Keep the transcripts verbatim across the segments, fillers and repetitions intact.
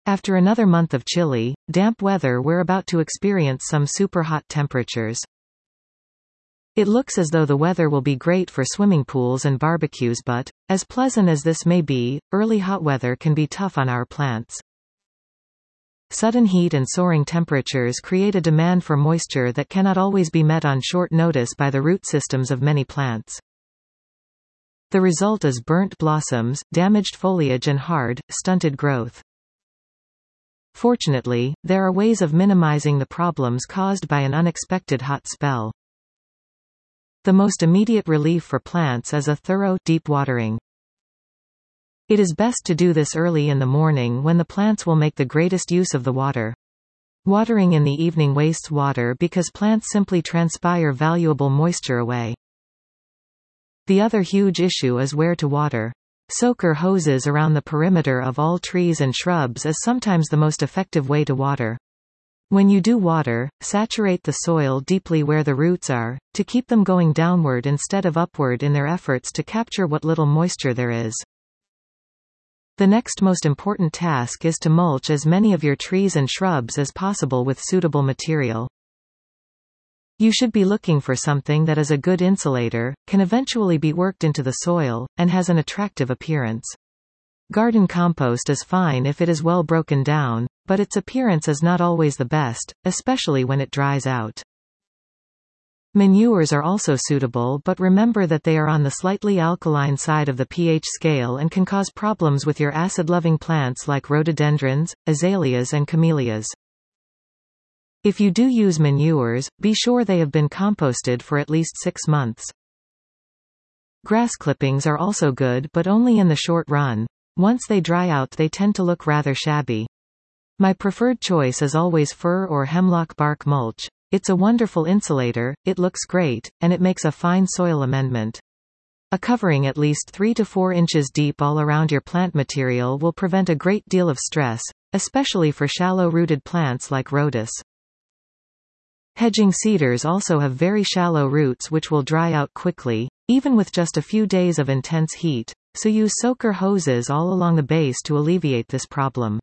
After another month of chilly, damp weather, we're about to experience some super hot temperatures. It looks as though the weather will be great for swimming pools and barbecues, but, as pleasant as this may be, early hot weather can be tough on our plants. Sudden heat and soaring temperatures create a demand for moisture that cannot always be met on short notice by the root systems of many plants. The result is burnt blossoms, damaged foliage and hard, stunted growth. Fortunately, there are ways of minimizing the problems caused by an unexpected hot spell. The most immediate relief for plants is a thorough, deep watering. It is best to do this early in the morning when the plants will make the greatest use of the water. Watering in the evening wastes water because plants simply transpire valuable moisture away. The other huge issue is where to water. Soaker hoses around the perimeter of all trees and shrubs is sometimes the most effective way to water. When you do water, saturate the soil deeply where the roots are, to keep them going downward instead of upward in their efforts to capture what little moisture there is. The next most important task is to mulch as many of your trees and shrubs as possible with suitable material. You should be looking for something that is a good insulator, can eventually be worked into the soil, and has an attractive appearance. Garden compost is fine if it is well broken down, but its appearance is not always the best, especially when it dries out. Manures are also suitable, but remember that they are on the slightly alkaline side of the pH scale and can cause problems with your acid-loving plants like rhododendrons, azaleas and camellias. If you do use manures, be sure they have been composted for at least six months. Grass clippings are also good, but only in the short run. Once they dry out, they tend to look rather shabby. My preferred choice is always fir or hemlock bark mulch. It's a wonderful insulator, it looks great, and it makes a fine soil amendment. A covering at least three to four inches deep all around your plant material will prevent a great deal of stress, especially for shallow-rooted plants like rhodus. Hedging cedars also have very shallow roots which will dry out quickly, even with just a few days of intense heat, so use soaker hoses all along the base to alleviate this problem.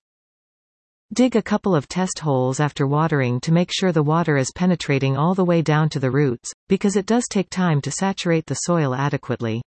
Dig a couple of test holes after watering to make sure the water is penetrating all the way down to the roots, because it does take time to saturate the soil adequately.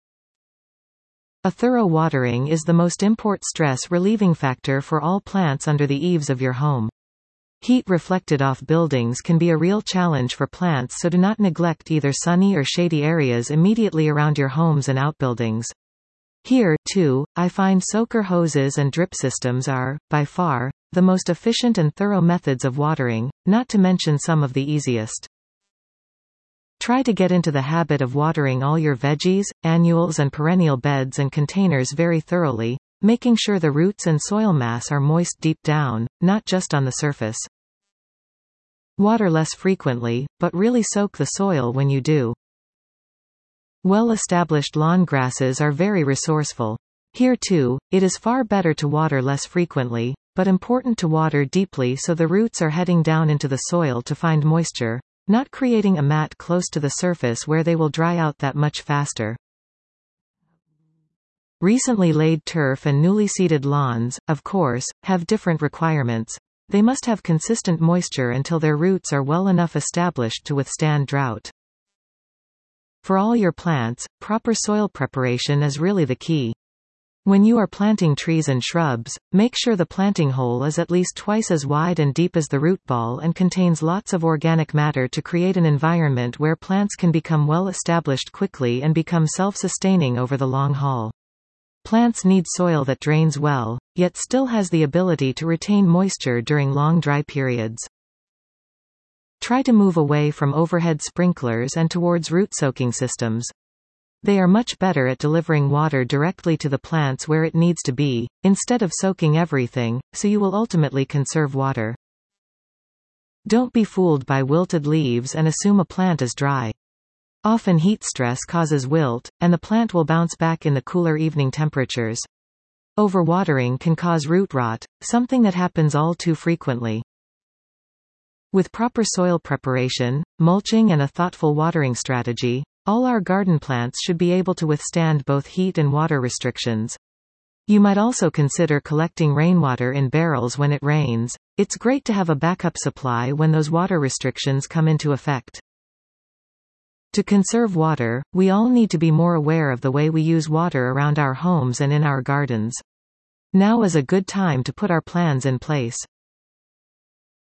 A thorough watering is the most important stress-relieving factor for all plants under the eaves of your home. Heat reflected off buildings can be a real challenge for plants, so do not neglect either sunny or shady areas immediately around your homes and outbuildings. Here, too, I find soaker hoses and drip systems are, by far, the most efficient and thorough methods of watering, not to mention some of the easiest. Try to get into the habit of watering all your veggies, annuals and perennial beds and containers very thoroughly, making sure the roots and soil mass are moist deep down, not just on the surface. Water less frequently, but really soak the soil when you do. Well-established lawn grasses are very resourceful. Here too, it is far better to water less frequently, but important to water deeply so the roots are heading down into the soil to find moisture, not creating a mat close to the surface where they will dry out that much faster. Recently laid turf and newly seeded lawns, of course, have different requirements. They must have consistent moisture until their roots are well enough established to withstand drought. For all your plants, proper soil preparation is really the key. When you are planting trees and shrubs, make sure the planting hole is at least twice as wide and deep as the root ball and contains lots of organic matter to create an environment where plants can become well established quickly and become self-sustaining over the long haul. Plants need soil that drains well, yet still has the ability to retain moisture during long dry periods. Try to move away from overhead sprinklers and towards root-soaking systems. They are much better at delivering water directly to the plants where it needs to be, instead of soaking everything, so you will ultimately conserve water. Don't be fooled by wilted leaves and assume a plant is dry. Often heat stress causes wilt, and the plant will bounce back in the cooler evening temperatures. Overwatering can cause root rot, something that happens all too frequently. With proper soil preparation, mulching and a thoughtful watering strategy, all our garden plants should be able to withstand both heat and water restrictions. You might also consider collecting rainwater in barrels when it rains. It's great to have a backup supply when those water restrictions come into effect. To conserve water, we all need to be more aware of the way we use water around our homes and in our gardens. Now is a good time to put our plans in place.